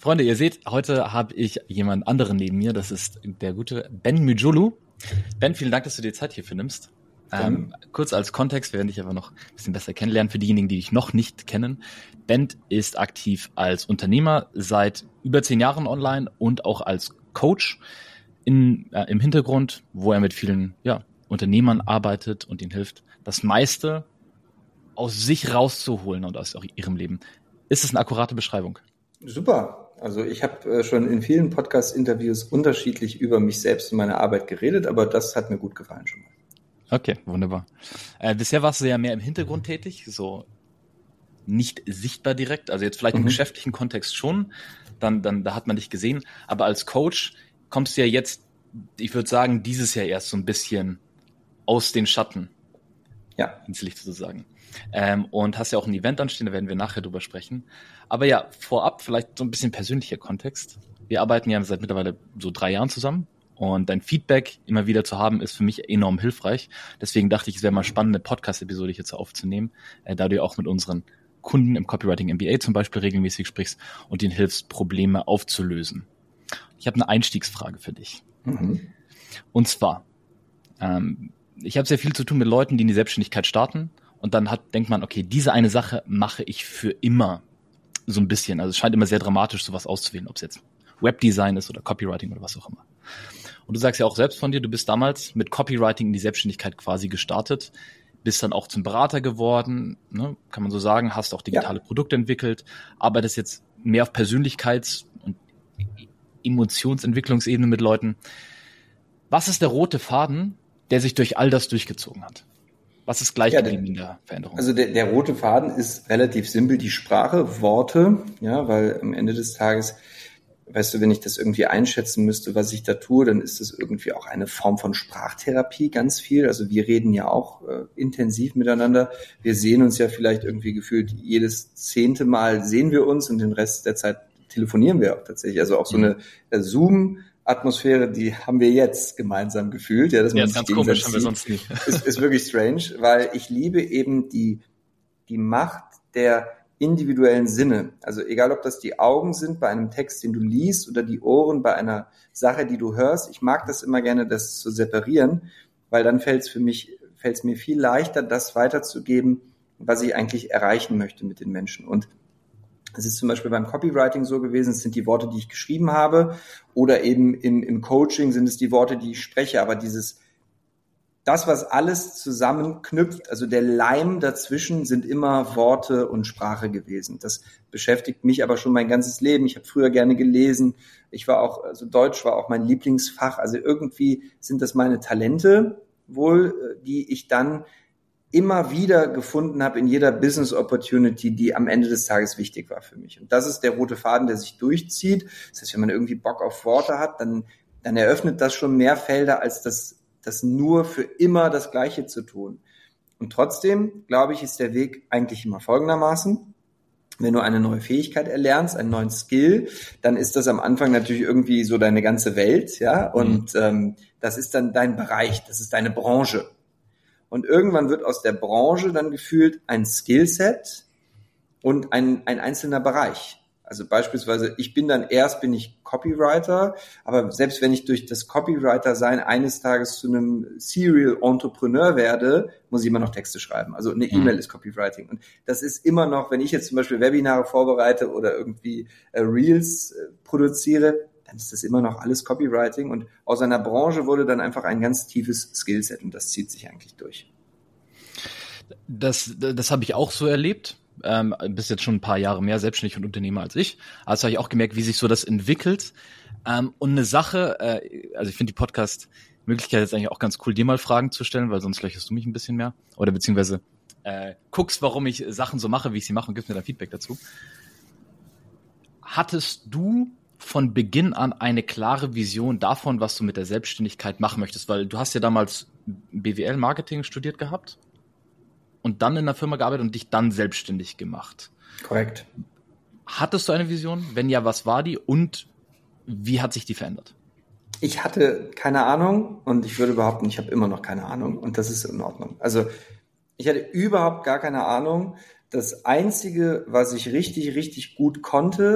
Freunde, ihr seht, heute habe ich jemand anderen neben mir. Das ist der gute Ben Myjulu. Ben, vielen Dank, dass du dir Zeit hierfür nimmst. Kurz als Kontext, wir werden dich aber noch ein bisschen besser kennenlernen für diejenigen, die dich noch nicht kennen. Ben ist aktiv als Unternehmer seit über 10 Jahren online und auch als Coach im Hintergrund, wo er mit vielen Unternehmern arbeitet und ihnen hilft, das meiste aus sich rauszuholen und aus ihrem Leben. Ist es eine akkurate Beschreibung? Super. Also ich habe schon in vielen Podcast-Interviews unterschiedlich über mich selbst und meine Arbeit geredet, aber das hat mir gut gefallen schon mal. Okay, wunderbar. Bisher warst du ja mehr im Hintergrund tätig, so nicht sichtbar direkt, also jetzt vielleicht im geschäftlichen Kontext schon, dann da hat man dich gesehen, aber als Coach kommst du ja jetzt, ich würde sagen, dieses Jahr erst so ein bisschen aus den Schatten ins Licht sozusagen. Und hast ja auch ein Event anstehen, da werden wir nachher drüber sprechen. Aber ja, vorab vielleicht so ein bisschen persönlicher Kontext. Wir arbeiten ja seit mittlerweile so 3 Jahren zusammen und dein Feedback immer wieder zu haben, ist für mich enorm hilfreich. Deswegen dachte ich, es wäre mal spannend, eine Podcast-Episode hierzu aufzunehmen, da du ja auch mit unseren Kunden im Copywriting MBA zum Beispiel regelmäßig sprichst und ihnen hilfst, Probleme aufzulösen. Ich habe eine Einstiegsfrage für dich. Und zwar, ich habe sehr viel zu tun mit Leuten, die in die Selbstständigkeit starten und dann denkt man, okay, diese eine Sache mache ich für immer so ein bisschen. Also es scheint immer sehr dramatisch, sowas auszuwählen, ob es jetzt Webdesign ist oder Copywriting oder was auch immer. Und du sagst ja auch selbst von dir, du bist damals mit Copywriting in die Selbstständigkeit quasi gestartet, bist dann auch zum Berater geworden, ne, kann man so sagen, hast auch digitale Produkte entwickelt, arbeitest jetzt mehr auf Persönlichkeits- und Emotionsentwicklungsebene mit Leuten. Was ist der rote Faden, der sich durch all das durchgezogen hat? Was ist gleich geblieben in der Veränderung? Also der rote Faden ist relativ simpel, die Sprache, Worte, weil am Ende des Tages, weißt du, wenn ich das irgendwie einschätzen müsste, was ich da tue, dann ist das irgendwie auch eine Form von Sprachtherapie, ganz viel. Also wir reden ja auch intensiv miteinander. Wir sehen uns ja vielleicht irgendwie gefühlt jedes 10. Mal sehen wir uns und den Rest der Zeit telefonieren wir auch tatsächlich. Also auch so eine Zoom-Atmosphäre, die haben wir jetzt gemeinsam gefühlt. Ja, dass man ist ganz komisch, haben wir sonst nicht. Ist wirklich strange, weil ich liebe eben die Macht der individuellen Sinne. Also egal, ob das die Augen sind bei einem Text, den du liest, oder die Ohren bei einer Sache, die du hörst. Ich mag das immer gerne, das zu separieren, weil dann fällt es mir viel leichter, das weiterzugeben, was ich eigentlich erreichen möchte mit den Menschen. Und es ist zum Beispiel beim Copywriting so gewesen, es sind die Worte, die ich geschrieben habe, oder eben im Coaching sind es die Worte, die ich spreche, aber das, was alles zusammenknüpft, also der Leim dazwischen, sind immer Worte und Sprache gewesen. Das beschäftigt mich aber schon mein ganzes Leben. Ich habe früher gerne gelesen. Deutsch war auch mein Lieblingsfach. Also irgendwie sind das meine Talente wohl, die ich dann immer wieder gefunden habe in jeder Business Opportunity, die am Ende des Tages wichtig war für mich. Und das ist der rote Faden, der sich durchzieht. Das heißt, wenn man irgendwie Bock auf Worte hat, dann eröffnet das schon mehr Felder, als das nur für immer das Gleiche zu tun. Und trotzdem, glaube ich, ist der Weg eigentlich immer folgendermaßen. Wenn du eine neue Fähigkeit erlernst, einen neuen Skill, dann ist das am Anfang natürlich irgendwie so deine ganze Welt, und das ist dann dein Bereich, das ist deine Branche. Und irgendwann wird aus der Branche dann gefühlt ein Skillset und ein einzelner Bereich. Also beispielsweise, bin ich Copywriter, aber selbst wenn ich durch das Copywriter-Sein eines Tages zu einem Serial Entrepreneur werde, muss ich immer noch Texte schreiben. Also eine E-Mail ist Copywriting. Und das ist immer noch, wenn ich jetzt zum Beispiel Webinare vorbereite oder irgendwie Reels produziere, dann ist das immer noch alles Copywriting. Und aus einer Branche wurde dann einfach ein ganz tiefes Skillset und das zieht sich eigentlich durch. Das habe ich auch so erlebt. Bist jetzt schon ein paar Jahre mehr selbstständig und Unternehmer als ich. Also habe ich auch gemerkt, wie sich so das entwickelt. Und eine Sache, also ich finde die Podcast-Möglichkeit jetzt eigentlich auch ganz cool, dir mal Fragen zu stellen, weil sonst löcherst du mich ein bisschen mehr. Oder beziehungsweise guckst, warum ich Sachen so mache, wie ich sie mache und gibst mir dann Feedback dazu. Hattest du von Beginn an eine klare Vision davon, was du mit der Selbstständigkeit machen möchtest? Weil du hast ja damals BWL-Marketing studiert gehabt und dann in einer Firma gearbeitet und dich dann selbstständig gemacht. Korrekt. Hattest du eine Vision? Wenn ja, was war die und wie hat sich die verändert? Ich hatte keine Ahnung und ich würde behaupten, ich habe immer noch keine Ahnung und das ist in Ordnung. Also ich hatte überhaupt gar keine Ahnung. Das Einzige, was ich richtig, richtig gut konnte,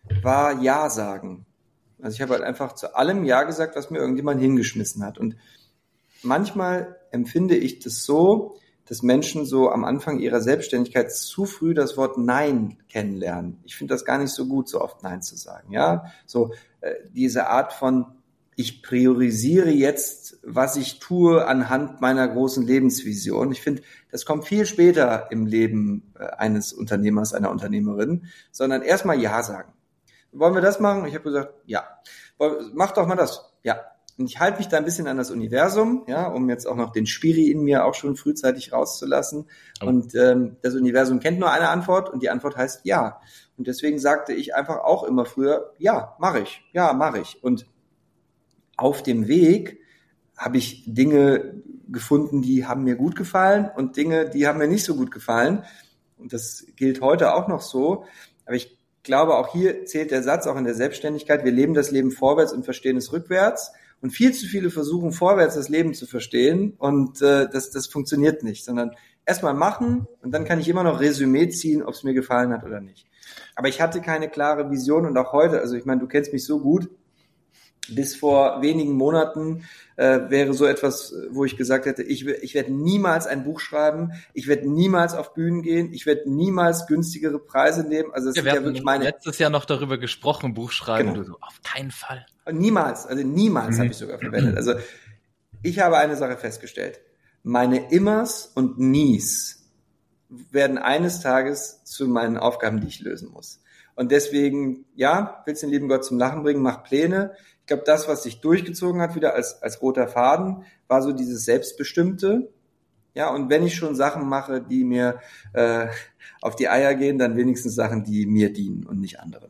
war Ja sagen. Also ich habe halt einfach zu allem Ja gesagt, was mir irgendjemand hingeschmissen hat. Und manchmal empfinde ich das so, dass Menschen so am Anfang ihrer Selbstständigkeit zu früh das Wort Nein kennenlernen. Ich finde das gar nicht so gut, so oft Nein zu sagen. Ja, so diese Art von ich priorisiere jetzt, was ich tue anhand meiner großen Lebensvision. Ich finde, das kommt viel später im Leben eines Unternehmers, einer Unternehmerin, sondern erstmal Ja sagen. Wollen wir das machen? Ich habe gesagt, ja. Mach doch mal das. Ja. Und ich halte mich da ein bisschen an das Universum, ja, um jetzt auch noch den Spiri in mir auch schon frühzeitig rauszulassen. Oh. Und das Universum kennt nur eine Antwort und die Antwort heißt Ja. Und deswegen sagte ich einfach auch immer früher, ja, mache ich. Ja, mache ich. Und auf dem Weg habe ich Dinge gefunden, die haben mir gut gefallen und Dinge, die haben mir nicht so gut gefallen. Und das gilt heute auch noch so. Aber ich glaube, auch hier zählt der Satz, auch in der Selbstständigkeit, wir leben das Leben vorwärts und verstehen es rückwärts. Und viel zu viele versuchen, vorwärts das Leben zu verstehen. Und das funktioniert nicht, sondern erstmal machen und dann kann ich immer noch Resümee ziehen, ob es mir gefallen hat oder nicht. Aber ich hatte keine klare Vision und auch heute, also ich meine, du kennst mich so gut, bis vor wenigen Monaten wäre so etwas, wo ich gesagt hätte, ich werde niemals ein Buch schreiben, ich werde niemals auf Bühnen gehen, ich werde niemals günstigere Preise nehmen. Also wir haben wirklich letztes Jahr noch darüber gesprochen, Buch schreiben. Genau. Du so, auf keinen Fall. Niemals habe ich sogar verwendet. Also ich habe eine Sache festgestellt. Meine Immers und Nies werden eines Tages zu meinen Aufgaben, die ich lösen muss. Und deswegen, ja, willst den lieben Gott zum Lachen bringen, mach Pläne. Ich glaube, das, was sich durchgezogen hat, wieder als roter Faden, war so dieses Selbstbestimmte. Ja, und wenn ich schon Sachen mache, die mir auf die Eier gehen, dann wenigstens Sachen, die mir dienen und nicht anderen.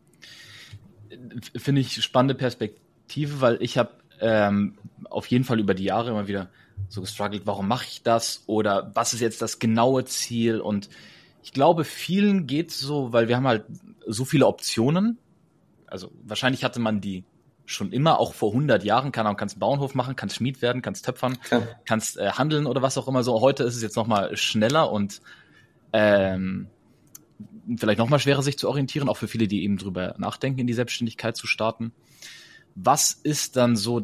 Finde ich spannende Perspektive, weil ich habe auf jeden Fall über die Jahre immer wieder so gestruggelt, warum mache ich das oder was ist jetzt das genaue Ziel? Und ich glaube, vielen geht's so, weil wir haben halt so viele Optionen. Also wahrscheinlich hatte man die schon immer, auch vor 100 Jahren, kannst Bauernhof machen, kannst Schmied werden, kannst töpfern, kannst handeln oder was auch immer so. Heute ist es jetzt nochmal schneller und vielleicht nochmal schwerer, sich zu orientieren, auch für viele, die eben drüber nachdenken, in die Selbstständigkeit zu starten. Was ist dann so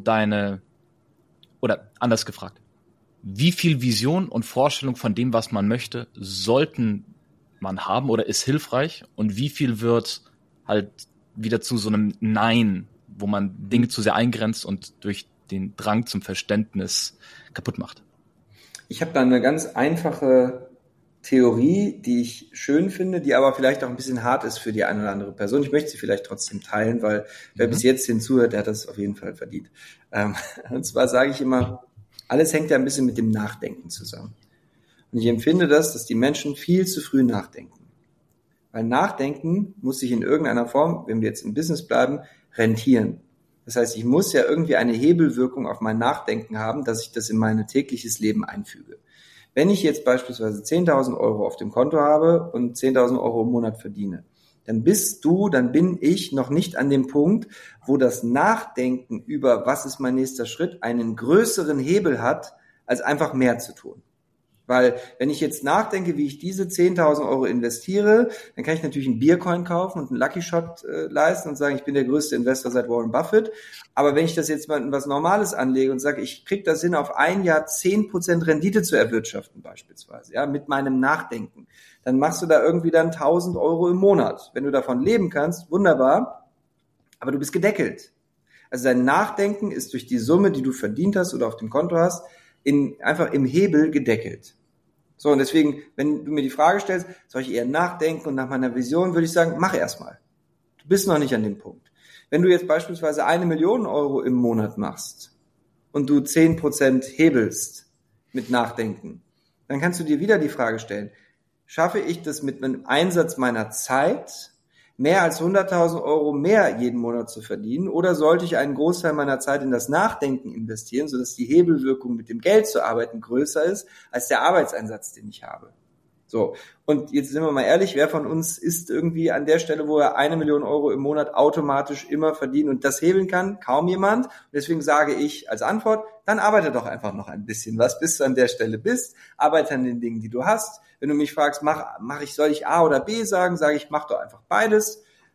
oder anders gefragt, wie viel Vision und Vorstellung von dem, was man möchte, sollten man haben oder ist hilfreich und wie viel wird halt wieder zu so einem Nein, wo man Dinge zu sehr eingrenzt und durch den Drang zum Verständnis kaputt macht? Ich habe da eine ganz einfache Theorie, die ich schön finde, die aber vielleicht auch ein bisschen hart ist für die eine oder andere Person. Ich möchte sie vielleicht trotzdem teilen, weil wer bis jetzt hinzuhört, der hat das auf jeden Fall verdient. Und zwar sage ich immer, alles hängt ja ein bisschen mit dem Nachdenken zusammen. Und ich empfinde dass die Menschen viel zu früh nachdenken. Weil Nachdenken muss sich in irgendeiner Form, wenn wir jetzt im Business bleiben, rentieren. Das heißt, ich muss ja irgendwie eine Hebelwirkung auf mein Nachdenken haben, dass ich das in mein tägliches Leben einfüge. Wenn ich jetzt beispielsweise 10.000 Euro auf dem Konto habe und 10.000 Euro im Monat verdiene, dann bin ich noch nicht an dem Punkt, wo das Nachdenken über, was ist mein nächster Schritt, einen größeren Hebel hat, als einfach mehr zu tun. Weil wenn ich jetzt nachdenke, wie ich diese 10.000 Euro investiere, dann kann ich natürlich einen Biercoin kaufen und einen Lucky Shot leisten und sagen, ich bin der größte Investor seit Warren Buffett. Aber wenn ich das jetzt mal in was Normales anlege und sage, ich kriege das hin, auf ein Jahr 10% Rendite zu erwirtschaften beispielsweise, ja, mit meinem Nachdenken, dann machst du da irgendwie dann 1.000 Euro im Monat. Wenn du davon leben kannst, wunderbar, aber du bist gedeckelt. Also dein Nachdenken ist durch die Summe, die du verdient hast oder auf dem Konto hast, einfach im Hebel gedeckelt. So, und deswegen, wenn du mir die Frage stellst, soll ich eher nachdenken und nach meiner Vision, würde ich sagen, mach erstmal. Du bist noch nicht an dem Punkt. Wenn du jetzt beispielsweise 1 Million Euro im Monat machst und du 10% hebelst mit Nachdenken, dann kannst du dir wieder die Frage stellen, schaffe ich das mit einem Einsatz meiner Zeit, mehr als 100.000 Euro mehr jeden Monat zu verdienen, oder sollte ich einen Großteil meiner Zeit in das Nachdenken investieren, sodass die Hebelwirkung mit dem Geld zu arbeiten größer ist als der Arbeitseinsatz, den ich habe. So, und jetzt sind wir mal ehrlich, wer von uns ist irgendwie an der Stelle, wo er 1 Million Euro im Monat automatisch immer verdienen und das hebeln kann? Kaum jemand. Und deswegen sage ich als Antwort, dann arbeite doch einfach noch ein bisschen was, bis du an der Stelle bist. Arbeite an den Dingen, die du hast. Wenn du mich fragst, soll ich A oder B sagen, sage ich, mach doch einfach beides.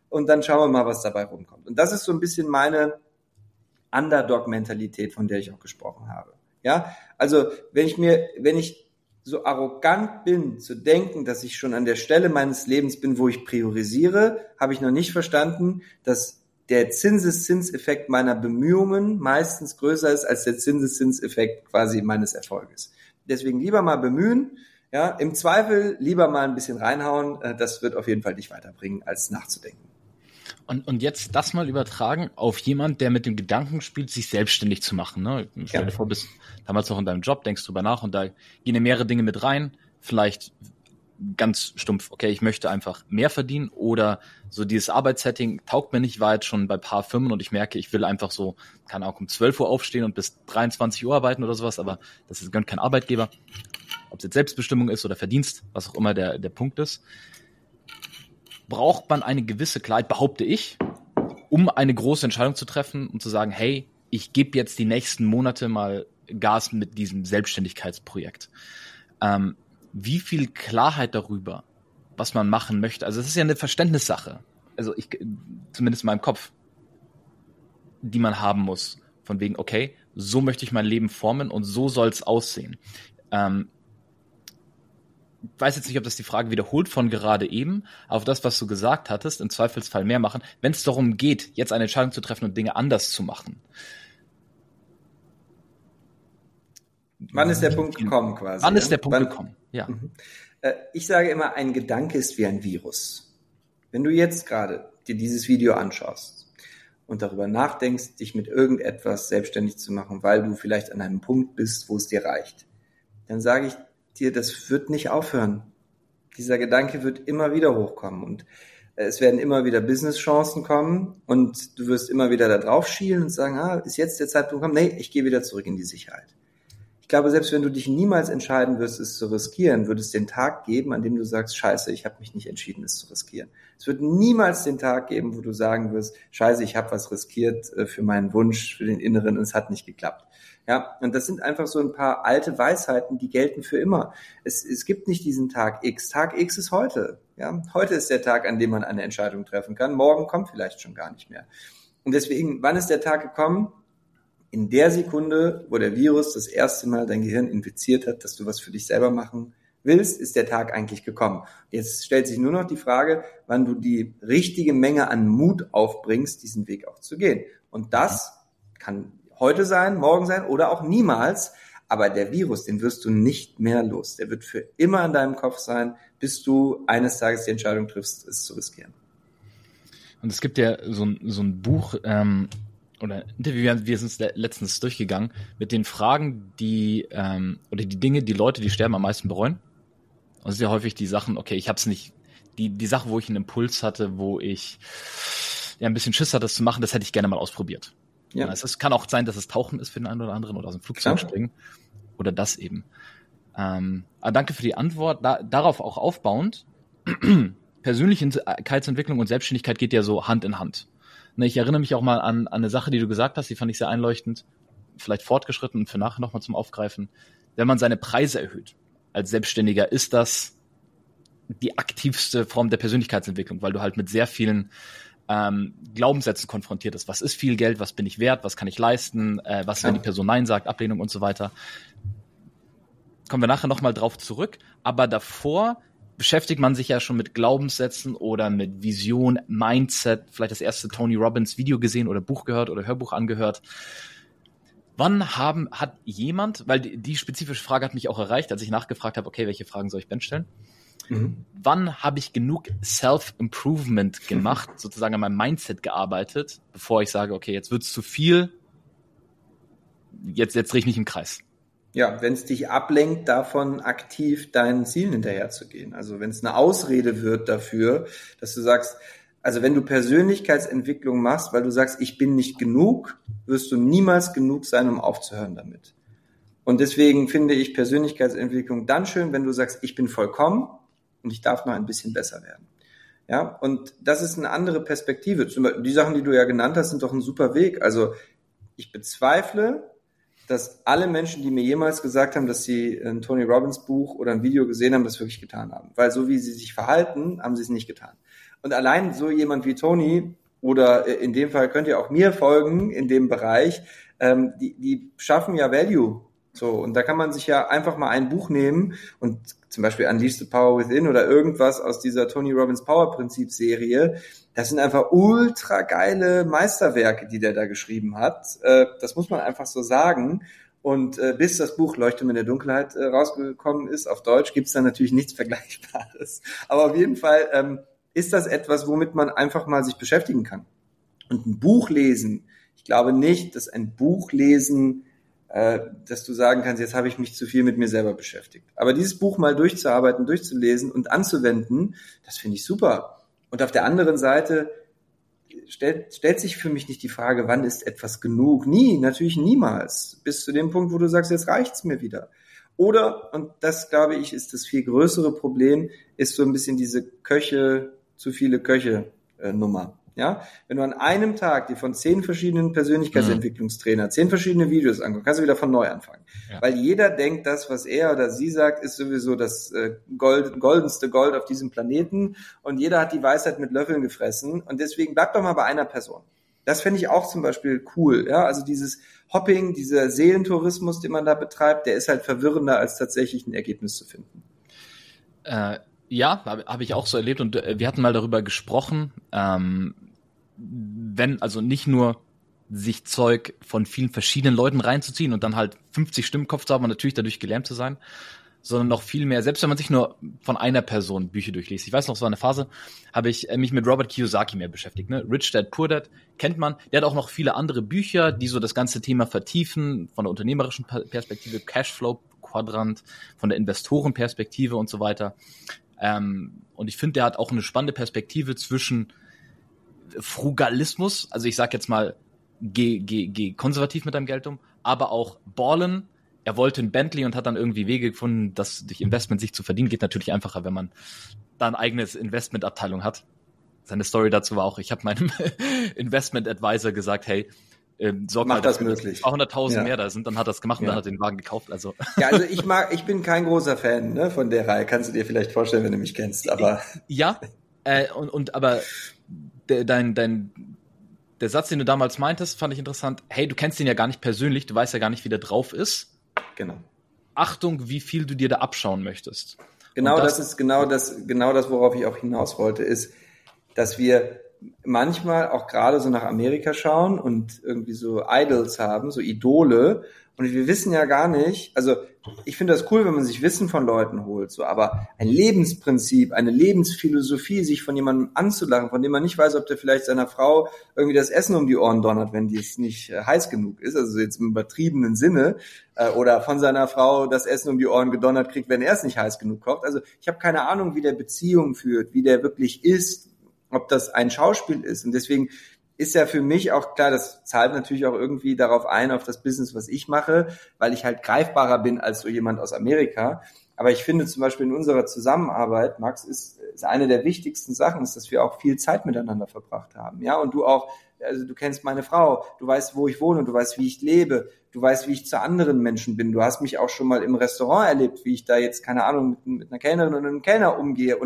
und dann schauen wir mal, was dabei rumkommt. Und das ist so ein bisschen meine Underdog-Mentalität, von der ich auch gesprochen habe. Ja, also wenn ich so arrogant bin, zu denken, dass ich schon an der Stelle meines Lebens bin, wo ich priorisiere, habe ich noch nicht verstanden, dass der Zinseszinseffekt meiner Bemühungen meistens größer ist als der Zinseszinseffekt quasi meines Erfolges. Deswegen lieber mal bemühen, ja, im Zweifel lieber mal ein bisschen reinhauen, das wird auf jeden Fall dich weiterbringen, als nachzudenken. Und jetzt das mal übertragen auf jemand, der mit dem Gedanken spielt, sich selbstständig zu machen. Ne? Stell dir vor, bist damals noch in deinem Job, denkst drüber nach und da gehen mehrere Dinge mit rein. Vielleicht ganz stumpf, okay, ich möchte einfach mehr verdienen oder so dieses Arbeitssetting taugt mir nicht, war jetzt schon bei ein paar Firmen und ich merke, ich will einfach so, kann auch um 12 Uhr aufstehen und bis 23 Uhr arbeiten oder sowas, aber das gönnt kein Arbeitgeber. Ob es jetzt Selbstbestimmung ist oder Verdienst, was auch immer der Punkt ist. Braucht man eine gewisse Klarheit, behaupte ich, um eine große Entscheidung zu treffen und zu sagen, hey, ich gebe jetzt die nächsten Monate mal Gas mit diesem Selbstständigkeitsprojekt. Wie viel Klarheit darüber, was man machen möchte, also es ist ja eine Verständnissache, also zumindest in meinem Kopf, die man haben muss, von wegen, okay, so möchte ich mein Leben formen und so soll es aussehen. Ich weiß jetzt nicht, ob das die Frage wiederholt von gerade eben, auf das, was du gesagt hattest, im Zweifelsfall mehr machen, wenn es darum geht, jetzt eine Entscheidung zu treffen und Dinge anders zu machen. Wann ist der Punkt gekommen quasi? Wann ist der Punkt gekommen? Ja. Ich sage immer, ein Gedanke ist wie ein Virus. Wenn du jetzt gerade dir dieses Video anschaust und darüber nachdenkst, dich mit irgendetwas selbstständig zu machen, weil du vielleicht an einem Punkt bist, wo es dir reicht, dann sage ich dir, das wird nicht aufhören. Dieser Gedanke wird immer wieder hochkommen und es werden immer wieder Business-Chancen kommen und du wirst immer wieder da drauf schielen und sagen, ist jetzt der Zeitpunkt gekommen? Nee, ich gehe wieder zurück in die Sicherheit. Ich glaube, selbst wenn du dich niemals entscheiden wirst, es zu riskieren, wird es den Tag geben, an dem du sagst, scheiße, ich habe mich nicht entschieden, es zu riskieren. Es wird niemals den Tag geben, wo du sagen wirst, scheiße, ich habe was riskiert für meinen Wunsch, für den Inneren und es hat nicht geklappt. Ja, und das sind einfach so ein paar alte Weisheiten, die gelten für immer. Es gibt nicht diesen Tag X. Tag X ist heute. Ja, heute ist der Tag, an dem man eine Entscheidung treffen kann. Morgen kommt vielleicht schon gar nicht mehr. Und deswegen, wann ist der Tag gekommen? In der Sekunde, wo der Virus das erste Mal dein Gehirn infiziert hat, dass du was für dich selber machen willst, ist der Tag eigentlich gekommen. Jetzt stellt sich nur noch die Frage, wann du die richtige Menge an Mut aufbringst, diesen Weg auch zu gehen. Und das kann heute sein, morgen sein oder auch niemals. Aber der Virus, den wirst du nicht mehr los. Der wird für immer in deinem Kopf sein, bis du eines Tages die Entscheidung triffst, es zu riskieren. Und es gibt ja so ein Buch, oder ein Interview, wir sind es letztens durchgegangen, mit den Fragen, oder die Dinge, die Leute, die sterben, am meisten bereuen. Und es ist ja häufig die Sachen, okay, ich hab's nicht, die Sache, wo ich einen Impuls hatte, wo ich ein bisschen Schiss hatte, das zu machen, das hätte ich gerne mal ausprobiert. Ja. Es kann auch sein, dass es Tauchen ist für den einen oder anderen oder aus dem Flugzeug springen. Oder das eben. Aber danke für die Antwort. Darauf auch aufbauend, Persönlichkeitsentwicklung und Selbstständigkeit geht ja so Hand in Hand. Ich erinnere mich auch mal an eine Sache, die du gesagt hast, die fand ich sehr einleuchtend, vielleicht fortgeschritten und für nachher nochmal zum Aufgreifen. Wenn man seine Preise erhöht als Selbstständiger, ist das die aktivste Form der Persönlichkeitsentwicklung, weil du halt mit sehr vielen Glaubenssätzen konfrontiert ist. Was ist viel Geld? Was bin ich wert? Was kann ich leisten? Was, wenn die Person Nein sagt? Ablehnung und so weiter. Kommen wir nachher nochmal drauf zurück. Aber davor beschäftigt man sich ja schon mit Glaubenssätzen oder mit Vision, Mindset, vielleicht das erste Tony Robbins Video gesehen oder Buch gehört oder Hörbuch angehört. Wann hat jemand, weil die spezifische Frage hat mich auch erreicht, als ich nachgefragt habe, okay, welche Fragen soll ich Ben stellen? Wann habe ich genug Self-Improvement gemacht, sozusagen an meinem Mindset gearbeitet, bevor ich sage, okay, jetzt wird's zu viel, jetzt drehe ich mich im Kreis. Ja, wenn es dich ablenkt, davon aktiv deinen Zielen hinterherzugehen. Also wenn es eine Ausrede wird dafür, dass du sagst, also wenn du Persönlichkeitsentwicklung machst, weil du sagst, ich bin nicht genug, wirst du niemals genug sein, um aufzuhören damit. Und deswegen finde ich Persönlichkeitsentwicklung dann schön, wenn du sagst, ich bin vollkommen und ich darf noch ein bisschen besser werden. Ja, und das ist eine andere Perspektive. Zum Beispiel die Sachen, die du ja genannt hast, sind doch ein super Weg. Also ich bezweifle, dass alle Menschen, die mir jemals gesagt haben, dass sie ein Tony Robbins Buch oder ein Video gesehen haben, das wirklich getan haben. Weil so wie sie sich verhalten, haben sie es nicht getan. Und allein so jemand wie Tony oder in dem Fall könnt ihr auch mir folgen in dem Bereich, die schaffen ja Value. So, und da kann man sich ja einfach mal ein Buch nehmen und zum Beispiel Unleash the Power Within oder irgendwas aus dieser Tony Robbins Power Prinzip Serie. Das sind einfach ultra geile Meisterwerke, die der da geschrieben hat. Das muss man einfach so sagen. Und bis das Buch Leuchtturm in der Dunkelheit rausgekommen ist auf Deutsch, gibt's da natürlich nichts Vergleichbares. Aber auf jeden Fall ist das etwas, womit man einfach mal sich beschäftigen kann. Und ein Buch lesen, ich glaube nicht, dass ein Buch lesen, dass du sagen kannst, jetzt habe ich mich zu viel mit mir selber beschäftigt. Aber dieses Buch mal durchzuarbeiten, durchzulesen und anzuwenden, das finde ich super. Und auf der anderen Seite stellt sich für mich nicht die Frage, wann ist etwas genug? Nie, natürlich niemals. Bis zu dem Punkt, wo du sagst, jetzt reicht's mir wieder. Oder, und das glaube ich, ist das viel größere Problem, ist so ein bisschen diese zu viele Köche Nummer. Ja, wenn du an einem Tag dir von 10 verschiedenen Persönlichkeitsentwicklungstrainer 10 verschiedene Videos anguckst, kannst du wieder von neu anfangen. Ja. Weil jeder denkt, das, was er oder sie sagt, ist sowieso das goldenste Gold auf diesem Planeten und jeder hat die Weisheit mit Löffeln gefressen und deswegen bleib doch mal bei einer Person. Das finde ich auch zum Beispiel cool. Ja, also dieses Hopping, dieser Seelentourismus, den man da betreibt, der ist halt verwirrender, als tatsächlich ein Ergebnis zu finden. Ja, habe ich auch so erlebt und wir hatten mal darüber gesprochen, wenn, also nicht nur sich Zeug von vielen verschiedenen Leuten reinzuziehen und dann halt 50 Stimmen im Kopf zu haben und natürlich dadurch gelähmt zu sein, sondern noch viel mehr, selbst wenn man sich nur von einer Person Bücher durchliest. Ich weiß noch, so eine Phase habe ich mich mit Robert Kiyosaki mehr beschäftigt. Ne? Rich Dad, Poor Dad kennt man. Der hat auch noch viele andere Bücher, die so das ganze Thema vertiefen, von der unternehmerischen Perspektive, Cashflow-Quadrant, von der Investorenperspektive und so weiter. Und ich finde, der hat auch eine spannende Perspektive zwischen Frugalismus, also ich sag jetzt mal, geh konservativ mit deinem Geld um, aber auch ballen. Er wollte ein Bentley und hat dann irgendwie Wege gefunden, das durch Investment sich zu verdienen. Geht natürlich einfacher, wenn man da eine eigenes Investmentabteilung hat. Seine Story dazu war auch, ich habe meinem Investment-Advisor gesagt, hey, sorg mal, dass möglich. 200.000 mehr da sind, dann hat er es gemacht und dann hat er den Wagen gekauft. Also ja, also ich bin kein großer Fan, ne, von der Reihe. Kannst du dir vielleicht vorstellen, wenn du mich kennst, aber ja, aber der Satz, den du damals meintest, fand ich interessant. Hey, du kennst ihn ja gar nicht persönlich, du weißt ja gar nicht, wie der drauf ist. Genau. Achtung, wie viel du dir da abschauen möchtest. Genau, das ist genau das, worauf ich auch hinaus wollte, ist, dass wir manchmal auch gerade so nach Amerika schauen und irgendwie so Idols haben, so Idole. Und wir wissen ja gar nicht, also ich finde das cool, wenn man sich Wissen von Leuten holt, so, aber ein Lebensprinzip, eine Lebensphilosophie, sich von jemandem anzulachen, von dem man nicht weiß, ob der vielleicht seiner Frau irgendwie das Essen um die Ohren donnert, wenn die es nicht heiß genug ist, also jetzt im übertriebenen Sinne, oder von seiner Frau das Essen um die Ohren gedonnert kriegt, wenn er es nicht heiß genug kocht. Also ich habe keine Ahnung, wie der Beziehung führt, wie der wirklich ist, ob das ein Schauspiel ist. Und deswegen ist ja für mich auch klar, das zahlt natürlich auch irgendwie darauf ein, auf das Business, was ich mache, weil ich halt greifbarer bin als so jemand aus Amerika. Aber ich finde zum Beispiel in unserer Zusammenarbeit, Max, ist eine der wichtigsten Sachen, ist, dass wir auch viel Zeit miteinander verbracht haben. Ja, und du auch, also du kennst meine Frau, du weißt, wo ich wohne, du weißt, wie ich lebe, du weißt, wie ich zu anderen Menschen bin. Du hast mich auch schon mal im Restaurant erlebt, wie ich da jetzt, keine Ahnung, mit einer Kellnerin und einem Kellner umgehe.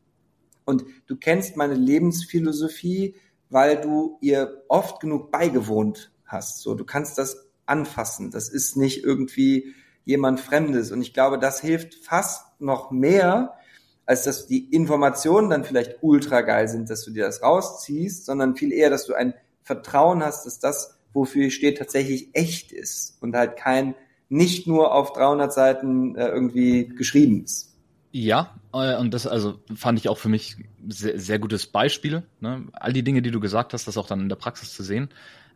Und du kennst meine Lebensphilosophie, weil du ihr oft genug beigewohnt hast. So, du kannst das anfassen. Das ist nicht irgendwie jemand Fremdes. Und ich glaube, das hilft fast noch mehr, als dass die Informationen dann vielleicht ultra geil sind, dass du dir das rausziehst, sondern viel eher, dass du ein Vertrauen hast, dass das, wofür ich stehe, tatsächlich echt ist und halt nicht nur auf 300 Seiten irgendwie geschrieben ist. Ja, und das also fand ich auch für mich sehr, sehr gutes Beispiel. Ne? All die Dinge, die du gesagt hast, das auch dann in der Praxis zu sehen.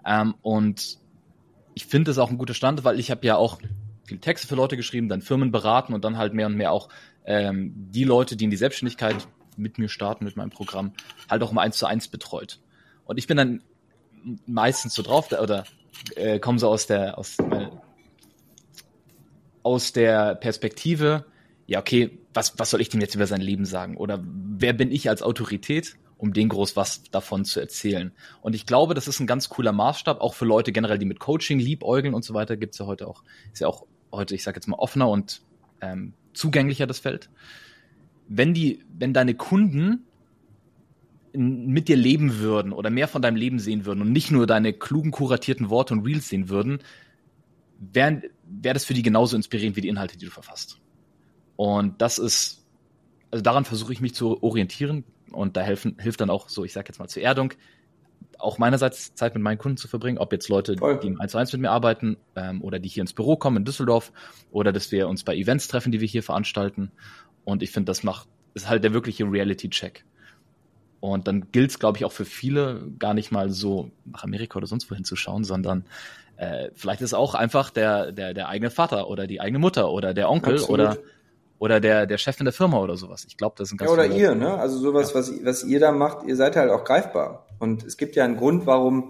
Und ich finde das auch ein guter Stand, weil ich habe ja auch viele Texte für Leute geschrieben, dann Firmen beraten und dann halt mehr und mehr auch die Leute, die in die Selbstständigkeit mit mir starten, mit meinem Programm, halt auch im 1:1 betreut. Und ich bin dann meistens so drauf oder komme so aus der Perspektive, ja, okay, was soll ich dem jetzt über sein Leben sagen? Oder wer bin ich als Autorität, um den groß was davon zu erzählen? Und ich glaube, das ist ein ganz cooler Maßstab, auch für Leute generell, die mit Coaching liebäugeln und so weiter, gibt's ja heute auch, ist ja auch heute, ich sage jetzt mal, offener und zugänglicher das Feld. Wenn deine Kunden mit dir leben würden oder mehr von deinem Leben sehen würden und nicht nur deine klugen, kuratierten Worte und Reels sehen würden, wäre das für die genauso inspirierend wie die Inhalte, die du verfasst. Und das ist, also daran versuche ich mich zu orientieren und da hilft dann auch so, ich sag jetzt mal zur Erdung, auch meinerseits Zeit mit meinen Kunden zu verbringen, ob jetzt Leute, die im 1:1 mit mir arbeiten oder die hier ins Büro kommen in Düsseldorf oder dass wir uns bei Events treffen, die wir hier veranstalten. Und ich finde, ist halt der wirkliche Reality-Check. Und dann gilt es, glaube ich, auch für viele gar nicht mal so nach Amerika oder sonst wohin zu schauen, sondern vielleicht ist auch einfach der eigene Vater oder die eigene Mutter oder der Onkel oder der Chef in der Firma oder sowas. Ich glaube, das sind ganz oder ihr, ne? Also sowas, was ihr da macht, ihr seid halt auch greifbar. Und es gibt ja einen Grund, warum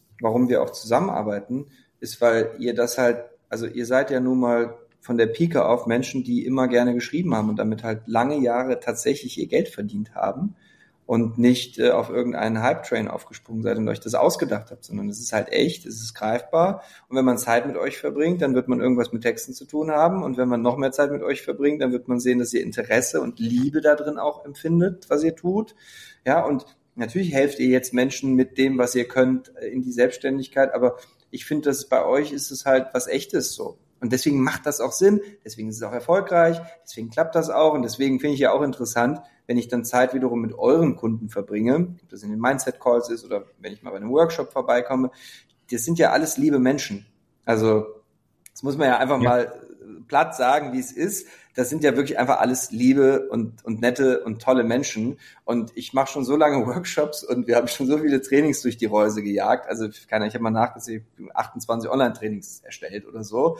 wir auch zusammenarbeiten, ist, weil ihr das halt, also ihr seid ja nun mal von der Pike auf Menschen, die immer gerne geschrieben haben und damit halt lange Jahre tatsächlich ihr Geld verdient haben und nicht auf irgendeinen Hype-Train aufgesprungen seid und euch das ausgedacht habt, sondern es ist halt echt, es ist greifbar. Und wenn man Zeit mit euch verbringt, dann wird man irgendwas mit Texten zu tun haben. Und wenn man noch mehr Zeit mit euch verbringt, dann wird man sehen, dass ihr Interesse und Liebe da drin auch empfindet, was ihr tut. Ja, und natürlich helft ihr jetzt Menschen mit dem, was ihr könnt, in die Selbstständigkeit. Aber ich finde, dass bei euch ist es halt was Echtes so. Und deswegen macht das auch Sinn, deswegen ist es auch erfolgreich, deswegen klappt das auch und deswegen finde ich ja auch interessant, wenn ich dann Zeit wiederum mit euren Kunden verbringe, ob das in den Mindset-Calls ist oder wenn ich mal bei einem Workshop vorbeikomme, das sind ja alles liebe Menschen. Also das muss man ja einfach mal platt sagen, wie es ist. Das sind ja wirklich einfach alles liebe und nette und tolle Menschen. Und ich mache schon so lange Workshops und wir haben schon so viele Trainings durch die Reuse gejagt. Also ich habe mal nachgesehen, 28 Online-Trainings erstellt oder so.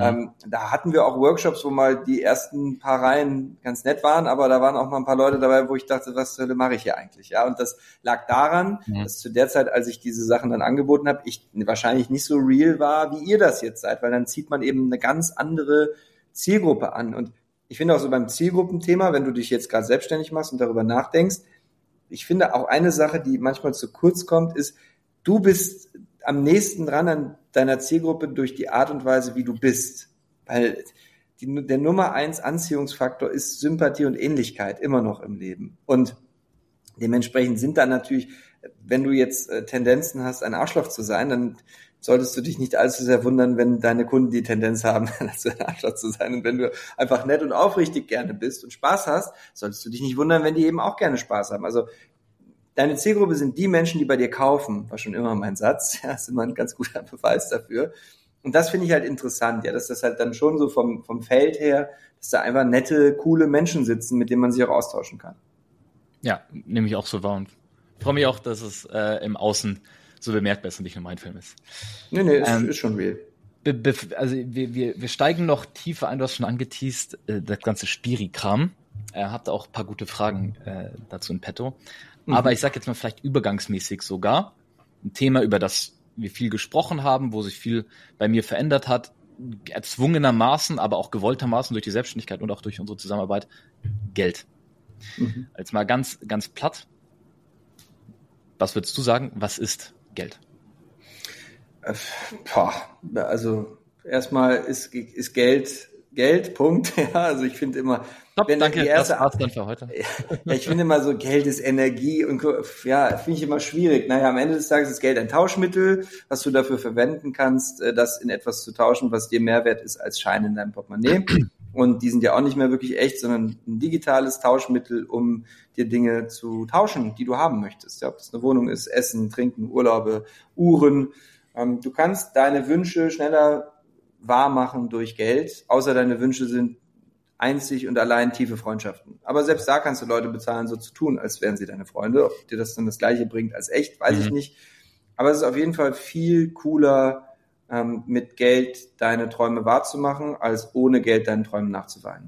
Da hatten wir auch Workshops, wo mal die ersten paar Reihen ganz nett waren, aber da waren auch mal ein paar Leute dabei, wo ich dachte, was zur Hölle mache ich hier eigentlich? Ja, und das lag daran, dass zu der Zeit, als ich diese Sachen dann angeboten habe, ich wahrscheinlich nicht so real war, wie ihr das jetzt seid, weil dann zieht man eben eine ganz andere Zielgruppe an. Und ich finde auch so beim Zielgruppenthema, wenn du dich jetzt gerade selbstständig machst und darüber nachdenkst, ich finde auch eine Sache, die manchmal zu kurz kommt, ist, du bist am nächsten dran an deiner Zielgruppe durch die Art und Weise, wie du bist. Weil der Nummer 1 Anziehungsfaktor ist Sympathie und Ähnlichkeit immer noch im Leben. Und dementsprechend sind dann natürlich, wenn du jetzt Tendenzen hast, ein Arschloch zu sein, dann solltest du dich nicht allzu sehr wundern, wenn deine Kunden die Tendenz haben, ein Arschloch zu sein. Und wenn du einfach nett und aufrichtig gerne bist und Spaß hast, solltest du dich nicht wundern, wenn die eben auch gerne Spaß haben. Also deine Zielgruppe sind die Menschen, die bei dir kaufen, war schon immer mein Satz. Ja, das ist immer ein ganz guter Beweis dafür. Und das finde ich halt interessant, ja, dass das halt dann schon so vom Feld her, dass da einfach nette, coole Menschen sitzen, mit denen man sich auch austauschen kann. Ja, nehme ich auch so wahr und freue mich auch, dass es im Außen so bemerkbar ist und nicht nur mein Film ist. Nee, ist schon real. Also wir steigen noch tiefer ein, du hast schon angeteast, das ganze Spiri-Kram. Habt auch ein paar gute Fragen dazu in petto. Aber ich sag jetzt mal vielleicht übergangsmäßig sogar ein Thema, über das wir viel gesprochen haben, wo sich viel bei mir verändert hat, erzwungenermaßen, aber auch gewolltermaßen durch die Selbstständigkeit und auch durch unsere Zusammenarbeit, Geld. Als mal ganz, ganz platt. Was würdest du sagen, was ist Geld? Also erstmal ist Geld, Punkt. Ja, also ich finde immer, danke, das war's dann für heute. Ja, ich finde immer so, Geld ist Energie und ja, finde ich immer schwierig. Naja, am Ende des Tages ist Geld ein Tauschmittel, was du dafür verwenden kannst, das in etwas zu tauschen, was dir mehr wert ist als Schein in deinem Portemonnaie. Und die sind ja auch nicht mehr wirklich echt, sondern ein digitales Tauschmittel, um dir Dinge zu tauschen, die du haben möchtest. Ja, ob das eine Wohnung ist, Essen, Trinken, Urlaube, Uhren. Du kannst deine Wünsche schneller wahr machen durch Geld, außer deine Wünsche sind einzig und allein tiefe Freundschaften. Aber selbst da kannst du Leute bezahlen, so zu tun, als wären sie deine Freunde. Ob dir das dann das Gleiche bringt als echt, weiß ich nicht. Aber es ist auf jeden Fall viel cooler, mit Geld deine Träume wahrzumachen, als ohne Geld deinen Träumen nachzuweinen.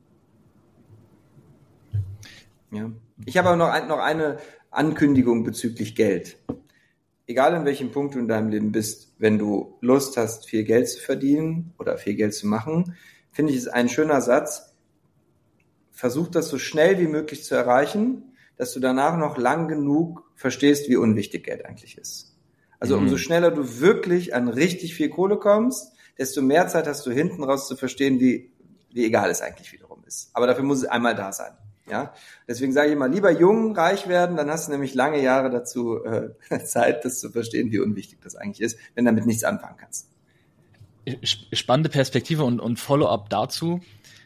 Ja. Ich habe aber noch eine Ankündigung bezüglich Geld. Egal in welchem Punkt du in deinem Leben bist, wenn du Lust hast, viel Geld zu verdienen oder viel Geld zu machen, finde ich es ein schöner Satz. Versuch das so schnell wie möglich zu erreichen, dass du danach noch lang genug verstehst, wie unwichtig Geld eigentlich ist. Also umso schneller du wirklich an richtig viel Kohle kommst, desto mehr Zeit hast du hinten raus zu verstehen, wie egal es eigentlich wiederum ist. Aber dafür muss es einmal da sein. Ja, deswegen sage ich immer, lieber jung reich werden, dann hast du nämlich lange Jahre dazu Zeit, das zu verstehen, wie unwichtig das eigentlich ist, wenn du damit nichts anfangen kannst. Spannende Perspektive und Follow-up dazu.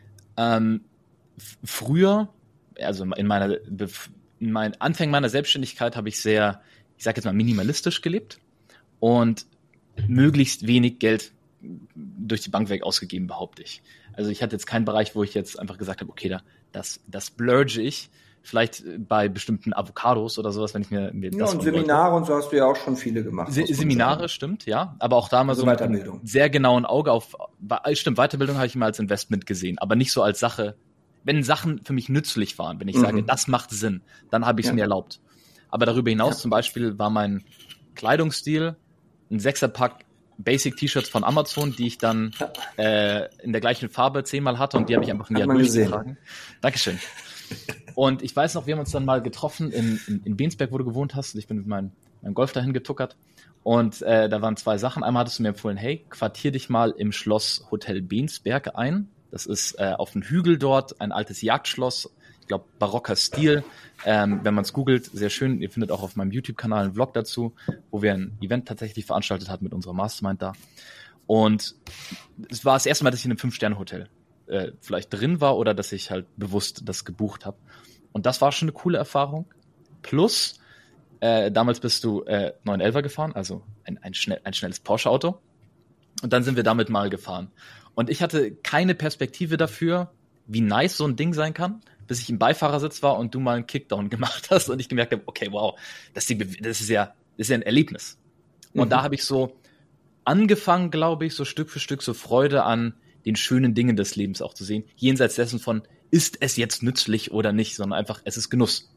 Früher, also in meinen Anfängen meiner Selbstständigkeit habe ich sehr, ich sage jetzt mal, minimalistisch gelebt und möglichst wenig Geld durch die Bank weg ausgegeben, behaupte ich. Also ich hatte jetzt keinen Bereich, wo ich jetzt einfach gesagt habe, okay, das blurge ich. Vielleicht bei bestimmten Avocados oder sowas, wenn ich mir das und Seminare und so hast du ja auch schon viele gemacht. Seminare, stimmt, ja. Aber auch da mal so Weiterbildung. Mit sehr genauen Auge auf, stimmt, Weiterbildung habe ich immer als Investment gesehen, aber nicht so als Sache. Wenn Sachen für mich nützlich waren, wenn ich sage, das macht Sinn, dann habe ich es mir erlaubt. Aber darüber hinaus zum Beispiel war mein Kleidungsstil ein 6er-Pack Basic-T-Shirts von Amazon, die ich dann in der gleichen Farbe 10-mal hatte und die habe ich einfach ein Jahr durchgetragen. Dankeschön. Und ich weiß noch, wir haben uns dann mal getroffen in Bensberg, wo du gewohnt hast. Ich bin mit meinem Golf dahin getuckert. Und da waren 2 Sachen. Einmal hattest du mir empfohlen, hey, quartier dich mal im Schloss Hotel Bensberg ein. Das ist auf dem Hügel dort, ein altes Jagdschloss. Ich glaube, barocker Stil. Wenn man es googelt, sehr schön. Ihr findet auch auf meinem YouTube-Kanal einen Vlog dazu, wo wir ein Event tatsächlich veranstaltet hatten mit unserer Mastermind da. Und es war das erste Mal, dass ich in einem 5-Sterne-Hotel vielleicht drin war oder dass ich halt bewusst das gebucht habe. Und das war schon eine coole Erfahrung. Plus, damals bist du 911er gefahren, also ein schnelles Porsche-Auto. Und dann sind wir damit mal gefahren. Und ich hatte keine Perspektive dafür, wie nice so ein Ding sein kann, bis ich im Beifahrersitz war und du mal einen Kickdown gemacht hast und ich gemerkt habe, okay, wow, das ist ja ein Erlebnis. Und da habe ich so angefangen, glaube ich, so Stück für Stück so Freude an den schönen Dingen des Lebens auch zu sehen, jenseits dessen von, ist es jetzt nützlich oder nicht, sondern einfach, es ist Genuss.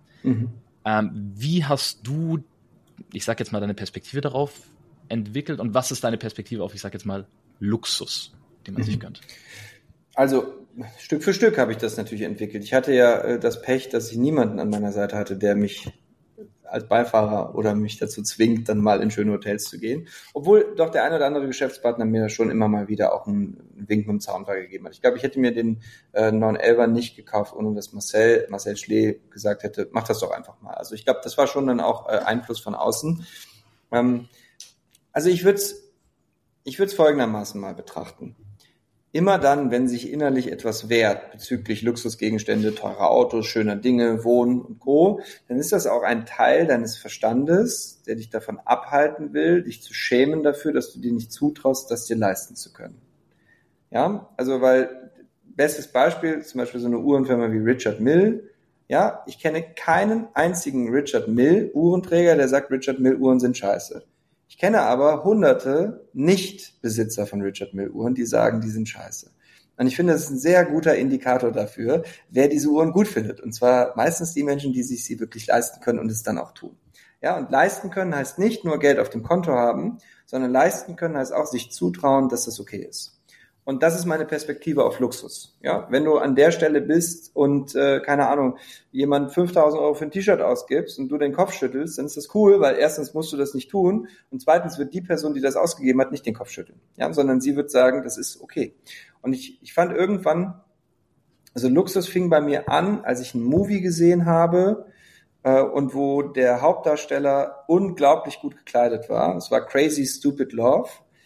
Wie hast du, ich sag jetzt mal, deine Perspektive darauf entwickelt und was ist deine Perspektive auf, ich sag jetzt mal, Luxus, den man sich gönnt? Also Stück für Stück habe ich das natürlich entwickelt. Ich hatte ja das Pech, dass ich niemanden an meiner Seite hatte, der mich als Beifahrer oder mich dazu zwingt, dann mal in schöne Hotels zu gehen. Obwohl doch der ein oder andere Geschäftspartner mir schon immer mal wieder auch einen Wink mit dem Zaunfall gegeben hat. Ich glaube, ich hätte mir den 911er nicht gekauft, ohne dass Marcel Schlee gesagt hätte, mach das doch einfach mal. Also ich glaube, das war schon dann auch Einfluss von außen. Also ich würde es folgendermaßen mal betrachten. Immer dann, wenn sich innerlich etwas wehrt bezüglich Luxusgegenstände, teure Autos, schöner Dinge, Wohnen und Co., dann ist das auch ein Teil deines Verstandes, der dich davon abhalten will, dich zu schämen dafür, dass du dir nicht zutraust, das dir leisten zu können. Ja, also weil, bestes Beispiel, zum Beispiel so eine Uhrenfirma wie Richard Mille. Ja, ich kenne keinen einzigen Richard Mille Uhrenträger, der sagt, Richard Mille Uhren sind scheiße. Ich kenne aber hunderte Nicht-Besitzer von Richard Mille Uhren, die sagen, die sind scheiße. Und ich finde, das ist ein sehr guter Indikator dafür, wer diese Uhren gut findet. Und zwar meistens die Menschen, die sich sie wirklich leisten können und es dann auch tun. Ja, und leisten können heißt nicht nur Geld auf dem Konto haben, sondern leisten können heißt auch sich zutrauen, dass das okay ist. Und das ist meine Perspektive auf Luxus. Ja, wenn du an der Stelle bist und, keine Ahnung, jemand 5.000 Euro für ein T-Shirt ausgibst und du den Kopf schüttelst, dann ist das cool, weil erstens musst du das nicht tun und zweitens wird die Person, die das ausgegeben hat, nicht den Kopf schütteln. Ja, sondern sie wird sagen, das ist okay. Und ich fand irgendwann, also Luxus fing bei mir an, als ich einen Movie gesehen habe, und wo der Hauptdarsteller unglaublich gut gekleidet war. Es war Crazy Stupid Love.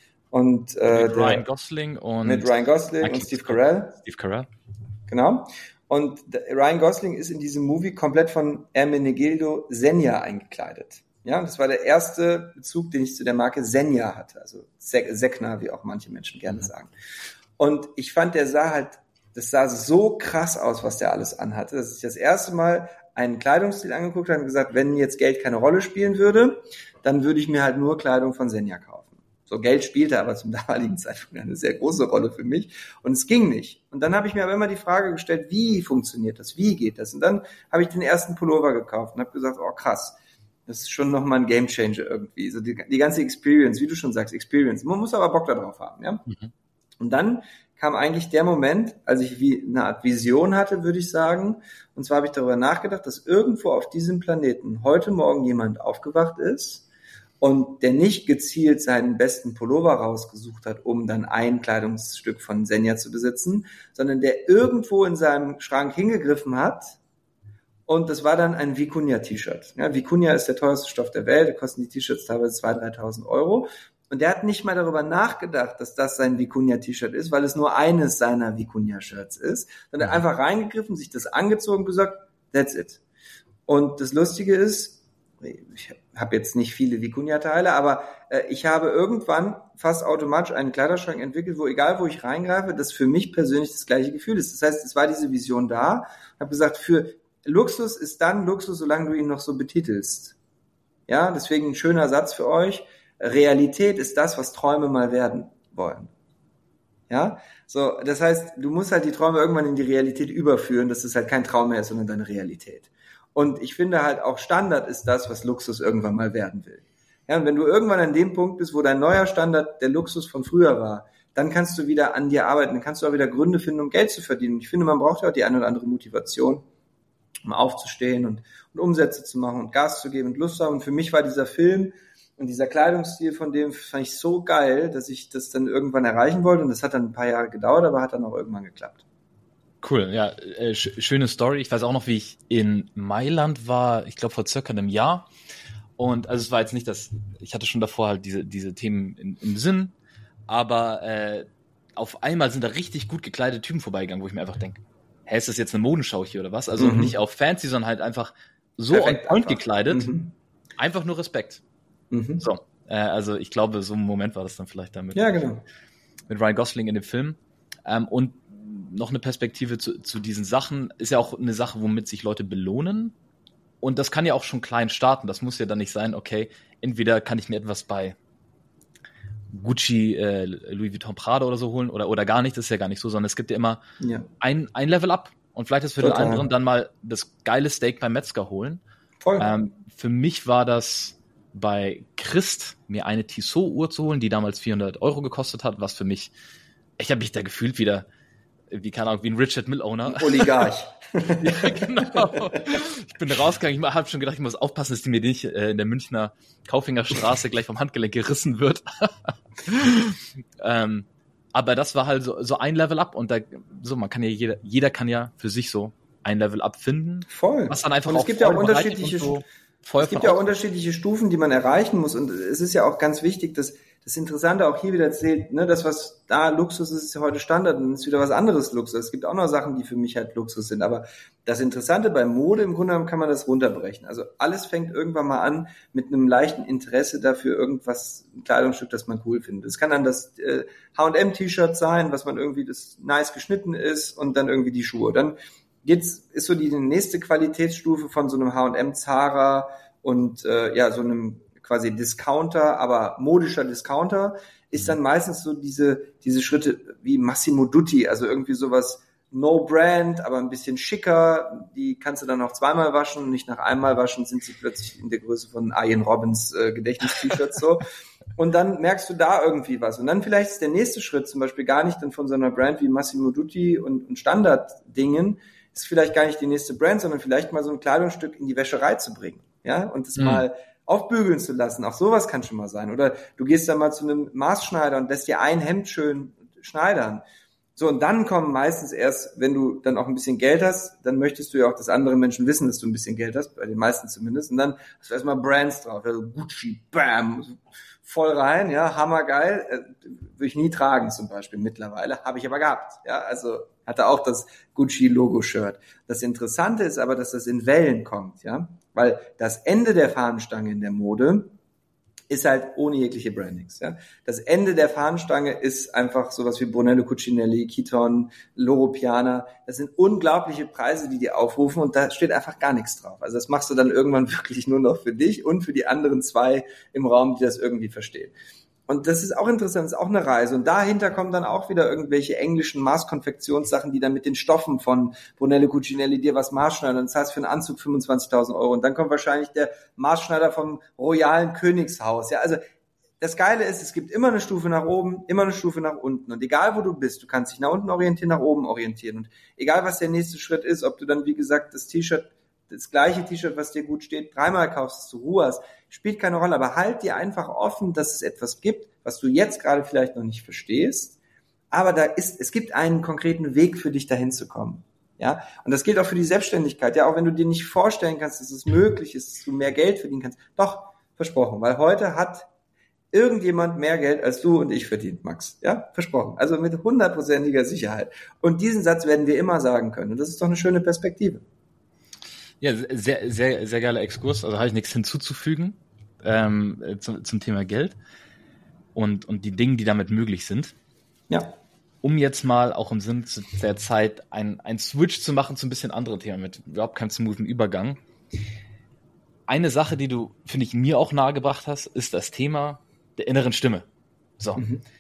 Und mit Ryan Gosling und Steve Carell. Steve Carell. Genau. Und Ryan Gosling ist in diesem Movie komplett von Ermenegildo Senja eingekleidet. Ja, und das war der erste Bezug, den ich zu der Marke Senja hatte. Also Sekna, wie auch manche Menschen gerne sagen. Und ich fand, das sah so krass aus, was der alles anhatte, dass ich das erste Mal einen Kleidungsstil angeguckt habe und gesagt, wenn jetzt Geld keine Rolle spielen würde, dann würde ich mir halt nur Kleidung von Senja kaufen. So, Geld spielte aber zum damaligen Zeitpunkt eine sehr große Rolle für mich und es ging nicht. Und dann habe ich mir aber immer die Frage gestellt, wie funktioniert das, wie geht das? Und dann habe ich den ersten Pullover gekauft und habe gesagt, oh krass, das ist schon nochmal ein Gamechanger irgendwie. So die ganze Experience, wie du schon sagst, Experience. Man muss aber Bock darauf haben, ja. Und dann kam eigentlich der Moment, als ich wie eine Art Vision hatte, würde ich sagen. Und zwar habe ich darüber nachgedacht, dass irgendwo auf diesem Planeten heute Morgen jemand aufgewacht ist und der nicht gezielt seinen besten Pullover rausgesucht hat, um dann ein Kleidungsstück von Senja zu besitzen, sondern der irgendwo in seinem Schrank hingegriffen hat und das war dann ein Vicuña-T-Shirt. Ja, Vicuña ist der teuerste Stoff der Welt, da kosten die T-Shirts teilweise 2.000, 3.000 Euro. Und der hat nicht mal darüber nachgedacht, dass das sein Vicuña-T-Shirt ist, weil es nur eines seiner Vicuña-Shirts ist, sondern einfach reingegriffen, sich das angezogen und gesagt, that's it. Und das Lustige ist, ich habe jetzt nicht viele Vicuña-Teile, aber ich habe irgendwann fast automatisch einen Kleiderschrank entwickelt, wo egal wo ich reingreife, das für mich persönlich das gleiche Gefühl ist. Das heißt, es war diese Vision da. Ich habe gesagt, für Luxus ist dann Luxus, solange du ihn noch so betitelst. Ja, deswegen ein schöner Satz für euch. Realität ist das, was Träume mal werden wollen. Ja, so, das heißt, du musst halt die Träume irgendwann in die Realität überführen, dass es halt kein Traum mehr ist, sondern deine Realität. Und ich finde halt auch Standard ist das, was Luxus irgendwann mal werden will. Ja, und wenn du irgendwann an dem Punkt bist, wo dein neuer Standard der Luxus von früher war, dann kannst du wieder an dir arbeiten, dann kannst du auch wieder Gründe finden, um Geld zu verdienen. Und ich finde, man braucht ja auch die eine oder andere Motivation, um aufzustehen und Umsätze zu machen und Gas zu geben und Lust zu haben. Und für mich war dieser Film und dieser Kleidungsstil von dem fand ich so geil, dass ich das dann irgendwann erreichen wollte. Und das hat dann ein paar Jahre gedauert, aber hat dann auch irgendwann geklappt. Cool, ja, schöne Story. Ich weiß auch noch, wie ich in Mailand war, ich glaube vor circa einem Jahr. Und also es war jetzt nicht ich hatte schon davor halt diese Themen im Sinn, aber auf einmal sind da richtig gut gekleidete Typen vorbeigegangen, wo ich mir einfach denke, hä, ist das jetzt eine Modenschau hier oder was? Also nicht auf fancy, sondern halt einfach so on point gekleidet. Einfach nur Respekt. So, also ich glaube, so ein Moment war das dann vielleicht damit. Ja, genau. Mit Ryan Gosling in dem Film. Und noch eine Perspektive zu diesen Sachen, ist ja auch eine Sache, womit sich Leute belohnen. Und das kann ja auch schon klein starten. Das muss ja dann nicht sein, okay, entweder kann ich mir etwas bei Gucci, Louis Vuitton, Prada oder so holen oder gar nicht, das ist ja gar nicht so, sondern es gibt ja immer ein Level up. Und vielleicht ist für den anderen dann mal das geile Steak beim Metzger holen. Voll. Für mich war das bei Christ, mir eine Tissot-Uhr zu holen, die damals 400 Euro gekostet hat, was für mich, ich habe mich da gefühlt wieder wie ein Richard Mill-Owner. Oligarch. Ja, genau. Ich bin rausgegangen, ich habe schon gedacht, ich muss aufpassen, dass die mir nicht in der Münchner Kaufingerstraße gleich vom Handgelenk gerissen wird. Aber das war halt so ein Level up und man kann ja, jeder kann ja für sich so ein Level up finden. Voll. Was dann einfach und es gibt ja auch unterschiedliche Stufen, die man erreichen muss und es ist ja auch ganz wichtig, dass das Interessante auch hier wieder zählt, ne, das, was da Luxus ist, ist ja heute Standard und ist wieder was anderes Luxus. Es gibt auch noch Sachen, die für mich halt Luxus sind, aber das Interessante bei Mode, im Grunde genommen kann man das runterbrechen. Also alles fängt irgendwann mal an mit einem leichten Interesse dafür irgendwas, ein Kleidungsstück, das man cool findet. Es kann dann das H&M-T-Shirt sein, was man irgendwie das nice geschnitten ist und dann irgendwie die Schuhe. Dann ist so die nächste Qualitätsstufe von so einem H&M, Zara und so einem quasi Discounter, aber modischer Discounter, ist dann meistens so diese Schritte wie Massimo Dutti, also irgendwie sowas No-Brand, aber ein bisschen schicker, die kannst du dann auch zweimal waschen, nicht nach einmal waschen, sind sie plötzlich in der Größe von Ian Robbins Gedächtnis-T-Shirts so. Und dann merkst du da irgendwie was. Und dann vielleicht ist der nächste Schritt zum Beispiel gar nicht dann von so einer Brand wie Massimo Dutti und Standarddingen, ist vielleicht gar nicht die nächste Brand, sondern vielleicht mal so ein Kleidungsstück in die Wäscherei zu bringen, ja, und das mal aufbügeln zu lassen. Auch sowas kann schon mal sein. Oder du gehst dann mal zu einem Maßschneider und lässt dir ein Hemd schön schneidern. So, und dann kommen meistens erst, wenn du dann auch ein bisschen Geld hast, dann möchtest du ja auch, dass andere Menschen wissen, dass du ein bisschen Geld hast, bei den meisten zumindest. Und dann hast du erstmal Brands drauf, also Gucci, bam, voll rein, ja, hammergeil. Würde ich nie tragen zum Beispiel mittlerweile, habe ich aber gehabt. Ja, also hatte auch das Gucci-Logo-Shirt. Das Interessante ist aber, dass das in Wellen kommt, ja, weil das Ende der Fahnenstange in der Mode ist halt ohne jegliche Brandings. Ja. Das Ende der Fahnenstange ist einfach sowas wie Brunello Cucinelli, Kiton, Loro Piana. Das sind unglaubliche Preise, die aufrufen und da steht einfach gar nichts drauf. Also das machst du dann irgendwann wirklich nur noch für dich und für die anderen zwei im Raum, die das irgendwie verstehen. Und das ist auch interessant, das ist auch eine Reise. Und dahinter kommen dann auch wieder irgendwelche englischen Maßkonfektionssachen, die dann mit den Stoffen von Brunello Cucinelli dir was maßschneidern. Das heißt für einen Anzug 25.000 Euro. Und dann kommt wahrscheinlich der Maßschneider vom royalen Königshaus. Ja, also das Geile ist, es gibt immer eine Stufe nach oben, immer eine Stufe nach unten. Und egal wo du bist, du kannst dich nach unten orientieren, nach oben orientieren. Und egal was der nächste Schritt ist, ob du dann, wie gesagt, das gleiche T-Shirt, was dir gut steht, dreimal kaufst, dass du Ruhe hast. spielt keine Rolle, aber halt dir einfach offen, dass es etwas gibt, was du jetzt gerade vielleicht noch nicht verstehst, aber es gibt einen konkreten Weg für dich dahin zu kommen. Ja, und das gilt auch für die Selbstständigkeit. Ja, auch wenn du dir nicht vorstellen kannst, dass es möglich ist, dass du mehr Geld verdienen kannst. Doch, versprochen, weil heute hat irgendjemand mehr Geld als du und ich verdient, Max. Ja, versprochen. Also mit 100%iger Sicherheit. Und diesen Satz werden wir immer sagen können. Und das ist doch eine schöne Perspektive. Ja, sehr, sehr, sehr geiler Exkurs. Also habe ich nichts hinzuzufügen zum Thema Geld und die Dinge, die damit möglich sind. Ja. Um jetzt mal auch im Sinn der Zeit ein Switch zu machen zu ein bisschen anderen Themen mit überhaupt keinem smoothen Übergang. Eine Sache, die du, finde ich, mir auch nahegebracht hast, ist das Thema der inneren Stimme. So,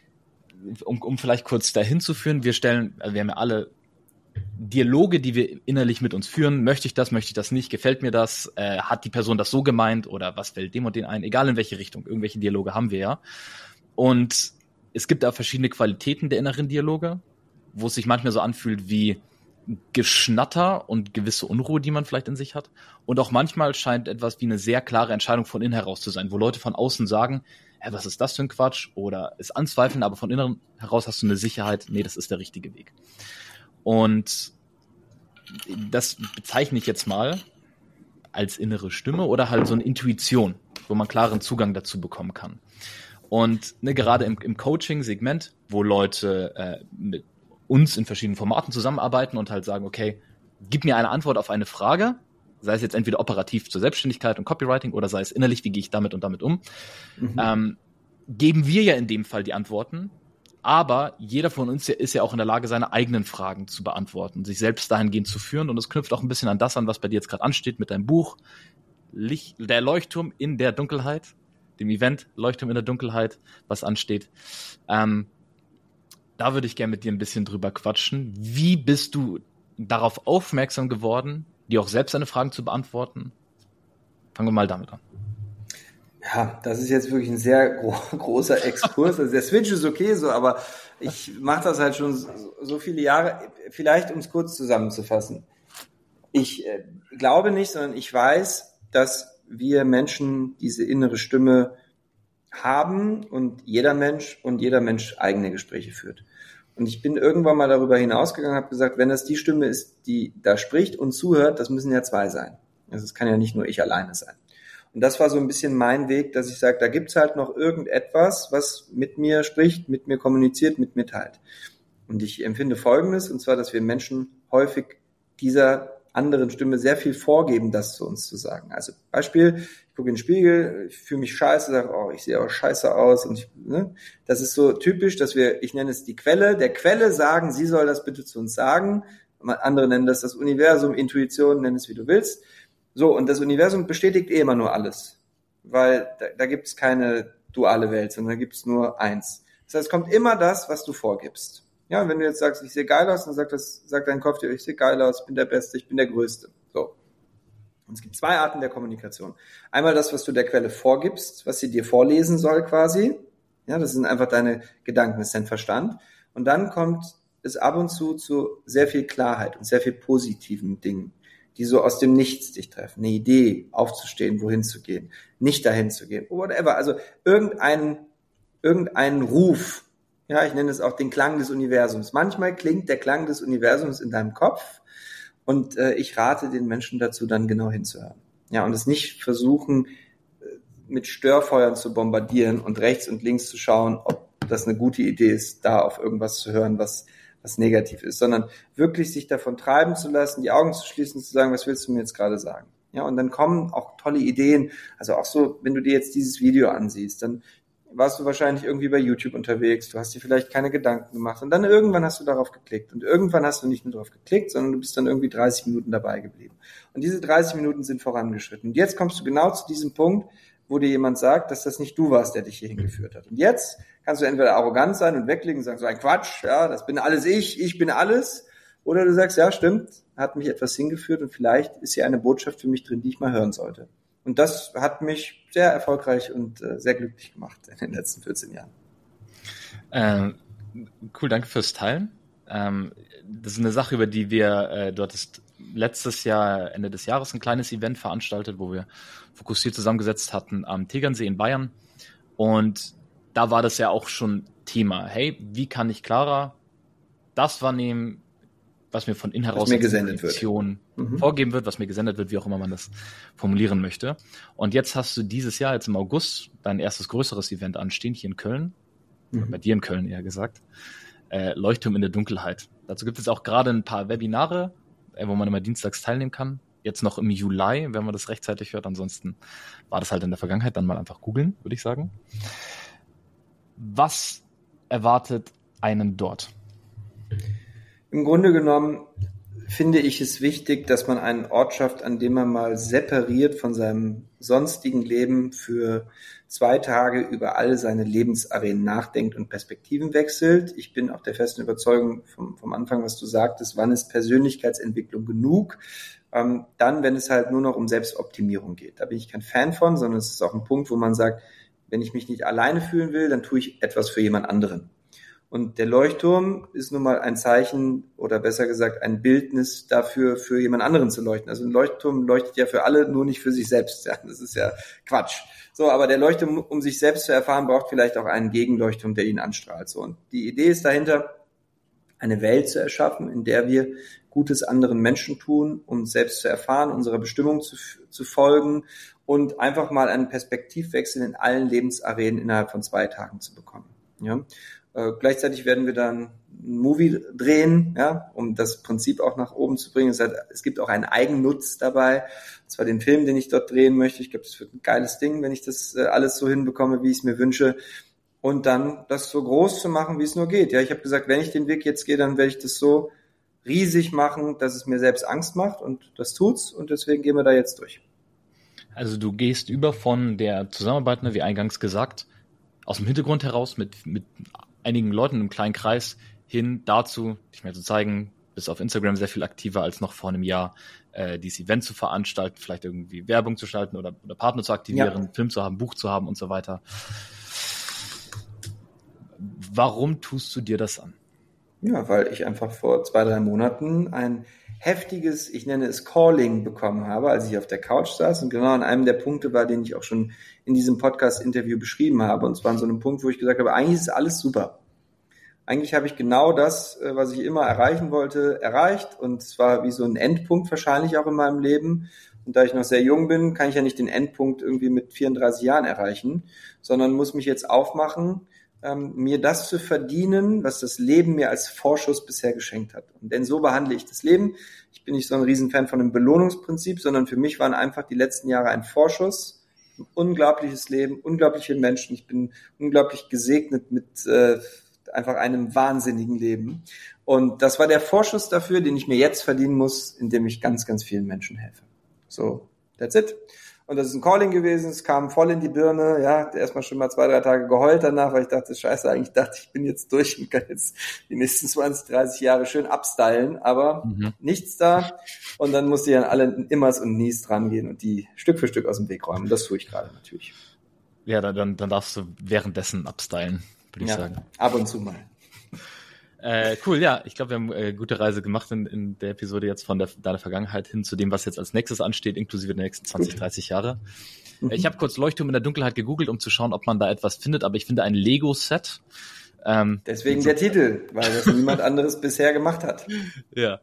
um vielleicht kurz dahin zu führen, wir haben ja alle Dialoge, die wir innerlich mit uns führen. Möchte ich das nicht? Gefällt mir das? Hat die Person das so gemeint? Oder was fällt dem und den ein? Egal in welche Richtung. Irgendwelche Dialoge haben wir ja. Und es gibt da verschiedene Qualitäten der inneren Dialoge, wo es sich manchmal so anfühlt wie Geschnatter und gewisse Unruhe, die man vielleicht in sich hat. Und auch manchmal scheint etwas wie eine sehr klare Entscheidung von innen heraus zu sein, wo Leute von außen sagen, was ist das für ein Quatsch? Oder es anzweifeln, aber von innen heraus hast du eine Sicherheit, nee, das ist der richtige Weg. Und das bezeichne ich jetzt mal als innere Stimme oder halt so eine Intuition, wo man klaren Zugang dazu bekommen kann. Und gerade im Coaching-Segment, wo Leute mit uns in verschiedenen Formaten zusammenarbeiten und halt sagen, okay, gib mir eine Antwort auf eine Frage, sei es jetzt entweder operativ zur Selbstständigkeit und Copywriting oder sei es innerlich, wie gehe ich damit und damit um, geben wir ja in dem Fall die Antworten, aber jeder von uns ist ja auch in der Lage, seine eigenen Fragen zu beantworten, sich selbst dahingehend zu führen, und es knüpft auch ein bisschen an das an, was bei dir jetzt gerade ansteht mit deinem Buch, der Leuchtturm in der Dunkelheit, dem Event Leuchtturm in der Dunkelheit, was ansteht. Da würde ich gerne mit dir ein bisschen drüber quatschen. Wie bist du darauf aufmerksam geworden, dir auch selbst deine Fragen zu beantworten? Fangen wir mal damit an. Ja, das ist jetzt wirklich ein sehr großer Exkurs. Also der Switch ist okay so, aber ich mache das halt schon so viele Jahre. Vielleicht, um es kurz zusammenzufassen. Ich glaube nicht, sondern ich weiß, dass wir Menschen diese innere Stimme haben und jeder Mensch eigene Gespräche führt. Und ich bin irgendwann mal darüber hinausgegangen, habe gesagt, wenn das die Stimme ist, die da spricht und zuhört, das müssen ja zwei sein. Also es kann ja nicht nur ich alleine sein. Und das war so ein bisschen mein Weg, dass ich sage, da gibt's halt noch irgendetwas, was mit mir spricht, mit mir kommuniziert, mit mir teilt. Und ich empfinde Folgendes, und zwar, dass wir Menschen häufig dieser anderen Stimme sehr viel vorgeben, das zu uns zu sagen. Also Beispiel, ich gucke in den Spiegel, ich fühle mich scheiße, sage, ich sehe auch scheiße aus. Und das ist so typisch, dass ich nenne es die Quelle, der Quelle sagen, sie soll das bitte zu uns sagen. Andere nennen das Universum, Intuition, nenn es wie du willst. So, und das Universum bestätigt immer nur alles, weil da gibt es keine duale Welt, sondern da gibt es nur eins. Das heißt, es kommt immer das, was du vorgibst. Ja, und wenn du jetzt sagst, ich sehe geil aus, dann sagt dein Kopf dir, ich sehe geil aus, ich bin der Beste, ich bin der Größte. So. Und es gibt zwei Arten der Kommunikation. Einmal das, was du der Quelle vorgibst, was sie dir vorlesen soll quasi. Ja, das sind einfach deine Gedanken, das ist dein Verstand. Und dann kommt es ab und zu sehr viel Klarheit und sehr viel positiven Dingen, die so aus dem Nichts dich treffen. Eine Idee, aufzustehen, wohin zu gehen, nicht dahin zu gehen, whatever. Also irgendeinen Ruf. Ja, ich nenne es auch den Klang des Universums. Manchmal klingt der Klang des Universums in deinem Kopf und ich rate den Menschen dazu, dann genau hinzuhören. Ja, und es nicht versuchen, mit Störfeuern zu bombardieren und rechts und links zu schauen, ob das eine gute Idee ist, da auf irgendwas zu hören, was negativ ist, sondern wirklich sich davon treiben zu lassen, die Augen zu schließen, zu sagen, was willst du mir jetzt gerade sagen? Ja, und dann kommen auch tolle Ideen. Also auch so, wenn du dir jetzt dieses Video ansiehst, dann warst du wahrscheinlich irgendwie bei YouTube unterwegs, du hast dir vielleicht keine Gedanken gemacht und dann irgendwann hast du darauf geklickt und irgendwann hast du nicht nur darauf geklickt, sondern du bist dann irgendwie 30 Minuten dabei geblieben. Und diese 30 Minuten sind vorangeschritten. Und jetzt kommst du genau zu diesem Punkt, wo dir jemand sagt, dass das nicht du warst, der dich hier hingeführt hat. Und jetzt kannst du entweder arrogant sein und weglegen und sagen, so ein Quatsch, ja, das bin alles ich bin alles. Oder du sagst, ja, stimmt, hat mich etwas hingeführt und vielleicht ist hier eine Botschaft für mich drin, die ich mal hören sollte. Und das hat mich sehr erfolgreich und sehr glücklich gemacht in den letzten 14 Jahren. Cool, danke fürs Teilen. Das ist eine Sache, über die du hattest letztes Jahr, Ende des Jahres, ein kleines Event veranstaltet, wo wir fokussiert zusammengesetzt hatten am Tegernsee in Bayern. Und da war das ja auch schon Thema. Hey, wie kann ich klarer das wahrnehmen, was mir von innen heraus vorgegeben wird, was mir gesendet wird, wie auch immer man das formulieren möchte. Und jetzt hast du dieses Jahr, jetzt im August, dein erstes größeres Event anstehen, hier in Köln, bei dir in Köln eher gesagt, Leuchtturm in der Dunkelheit. Dazu gibt es auch gerade ein paar Webinare, wo man immer dienstags teilnehmen kann. Jetzt noch im Juli, wenn man das rechtzeitig hört. Ansonsten war das halt in der Vergangenheit. Dann mal einfach googeln, würde ich sagen. Was erwartet einen dort? Im Grunde genommen finde ich es wichtig, dass man einen Ort schafft, an dem man mal separiert von seinem sonstigen Leben für 2 Tage über alle seine Lebensarenen nachdenkt und Perspektiven wechselt. Ich bin auch der festen Überzeugung vom Anfang, was du sagtest, wann ist Persönlichkeitsentwicklung genug? Dann, wenn es halt nur noch um Selbstoptimierung geht. Da bin ich kein Fan von, sondern es ist auch ein Punkt, wo man sagt, wenn ich mich nicht alleine fühlen will, dann tue ich etwas für jemand anderen. Und der Leuchtturm ist nun mal ein Zeichen oder besser gesagt ein Bildnis dafür, für jemand anderen zu leuchten. Also ein Leuchtturm leuchtet ja für alle, nur nicht für sich selbst. Ja, das ist ja Quatsch. So, aber der Leuchtturm, um sich selbst zu erfahren, braucht vielleicht auch einen Gegenleuchtturm, der ihn anstrahlt. So, und die Idee ist dahinter, eine Welt zu erschaffen, in der wir Gutes anderen Menschen tun, um uns selbst zu erfahren, unserer Bestimmung zu folgen und einfach mal einen Perspektivwechsel in allen Lebensarenen innerhalb von 2 Tagen zu bekommen. Ja. Gleichzeitig werden wir dann ein Movie drehen, ja, um das Prinzip auch nach oben zu bringen. Es gibt auch einen Eigennutz dabei, und zwar den Film, den ich dort drehen möchte. Ich glaube, das wird ein geiles Ding, wenn ich das alles so hinbekomme, wie ich es mir wünsche. Und dann das so groß zu machen, wie es nur geht. Ja, ich habe gesagt, wenn ich den Weg jetzt gehe, dann werde ich das so riesig machen, dass es mir selbst Angst macht. Und das tut's. Und deswegen gehen wir da jetzt durch. Also du gehst über von der Zusammenarbeit, wie eingangs gesagt, aus dem Hintergrund heraus mit einigen Leuten im kleinen Kreis hin dazu, dich mehr zu zeigen, bist auf Instagram sehr viel aktiver als noch vor einem Jahr, dieses Event zu veranstalten, vielleicht irgendwie Werbung zu schalten oder Partner zu aktivieren, ja. Film zu haben, Buch zu haben und so weiter. Warum tust du dir das an? Ja, weil ich einfach vor 2-3 Monaten ein heftiges, ich nenne es Calling bekommen habe, als ich auf der Couch saß und genau an einem der Punkte war, den ich auch schon in diesem Podcast-Interview beschrieben habe. Und zwar an so einem Punkt, wo ich gesagt habe, eigentlich ist alles super. Eigentlich habe ich genau das, was ich immer erreichen wollte, erreicht. Und es war wie so ein Endpunkt wahrscheinlich auch in meinem Leben. Und da ich noch sehr jung bin, kann ich ja nicht den Endpunkt irgendwie mit 34 Jahren erreichen, sondern muss mich jetzt aufmachen, mir das zu verdienen, was das Leben mir als Vorschuss bisher geschenkt hat. Und denn so behandle ich das Leben. Ich bin nicht so ein Riesenfan von einem Belohnungsprinzip, sondern für mich waren einfach die letzten Jahre ein Vorschuss, ein unglaubliches Leben, unglaubliche Menschen. Ich bin unglaublich gesegnet mit einfach einem wahnsinnigen Leben. Und das war der Vorschuss dafür, den ich mir jetzt verdienen muss, indem ich ganz, ganz vielen Menschen helfe. So, that's it. Und das ist ein Calling gewesen, es kam voll in die Birne, ja, erstmal schon mal 2-3 Tage geheult danach, weil ich dachte, scheiße, eigentlich dachte ich bin jetzt durch und kann jetzt die nächsten 20, 30 Jahre schön abstylen, aber nichts da. Und dann musste ich an alle Immers und Nies dran gehen und die Stück für Stück aus dem Weg räumen. Und das tue ich gerade natürlich. Ja, dann darfst du währenddessen abstylen, würde ich sagen. Ab und zu mal. Cool, ja. Ich glaube, wir haben gute Reise gemacht in der Episode jetzt von deiner Vergangenheit hin zu dem, was jetzt als nächstes ansteht, inklusive der nächsten 20, 30 Jahre. Ich habe kurz Leuchtturm in der Dunkelheit gegoogelt, um zu schauen, ob man da etwas findet, aber ich finde ein Lego-Set. Deswegen der Titel, weil das niemand anderes bisher gemacht hat. Ja.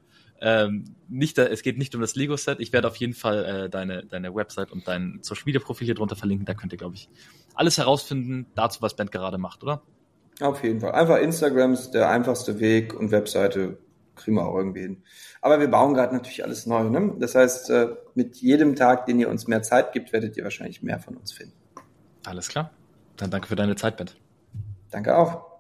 Es geht nicht um das Lego-Set. Ich werde auf jeden Fall deine Website und dein Social-Media-Profil hier drunter verlinken. Da könnt ihr, glaube ich, alles herausfinden dazu, was Ben gerade macht, oder? Auf jeden Fall. Einfach Instagram ist der einfachste Weg und Webseite kriegen wir auch irgendwie hin. Aber wir bauen gerade natürlich alles neu. Ne? Das heißt, mit jedem Tag, den ihr uns mehr Zeit gibt, werdet ihr wahrscheinlich mehr von uns finden. Alles klar. Dann danke für deine Zeit, Ben. Danke auch.